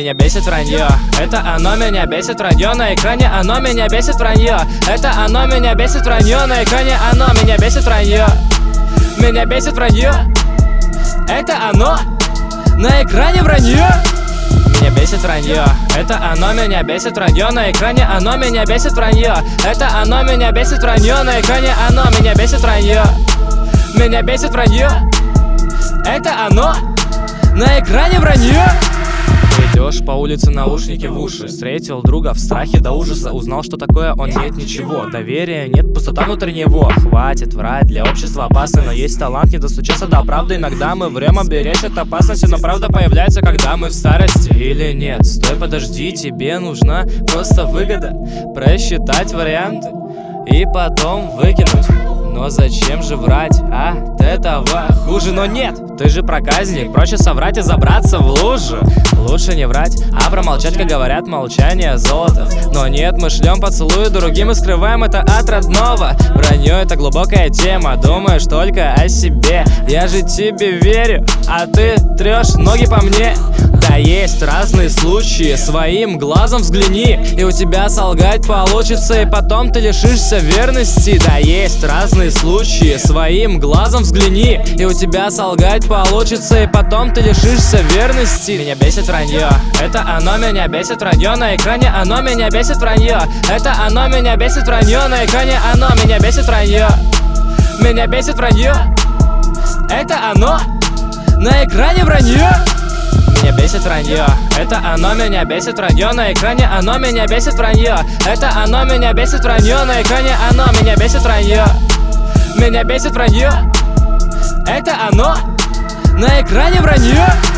Меня бесит вранье, это оно меня бесит вранье на экране, оно меня бесит вранье. Это оно меня бесит вранье на экране, оно меня бесит вранье. Меня бесит вранье, это оно на экране вранье. Меня бесит вранье, это оно меня бесит вранье на экране, оно меня бесит вранье. Это оно меня бесит вранье на экране, оно меня бесит вранье. Меня бесит вранье, это оно на экране вранье. Идешь по улице, наушники в уши. Встретил друга в страхе до ужаса. Узнал, что такое он нет ничего. Доверия нет, пустота внутри него. Хватит врать, для общества опасно. Но есть талант не достучаться до правды. Иногда мы время беречь от опасности. Но правда появляется, когда мы в старости. Или нет, стой, подожди, тебе нужна просто выгода. Просчитать варианты и потом выкинуть. Но зачем же врать, от этого хуже? Но нет, ты же проказник, проще соврать и забраться в лужу. Лучше не врать, а промолчать, как говорят, молчание золото. Но нет, мы шлем поцелуи другим и скрываем это от родного. Вранье — это глубокая тема, думаешь только о себе. Я же тебе верю, а ты трешь ноги по мне. Да есть разные случаи, своим глазом взгляни, и у тебя солгать получится, и потом ты лишишься верности. Да есть разные случаи, своим глазом взгляни, и у тебя солгать получится, и потом ты лишишься верности. Меня бесит вранье, это оно меня бесит вранье на экране, оно меня бесит вранье. Это оно меня бесит вранье на экране, оно меня бесит вранье. Меня бесит вранье, это оно на экране вранье. Меня бесит вранье, это оно меня бесит вранье на экране, оно меня бесит вранье. Это оно меня бесит вранье на экране, оно меня бесит вранье. Меня бесит вранье, это оно на экране вранье.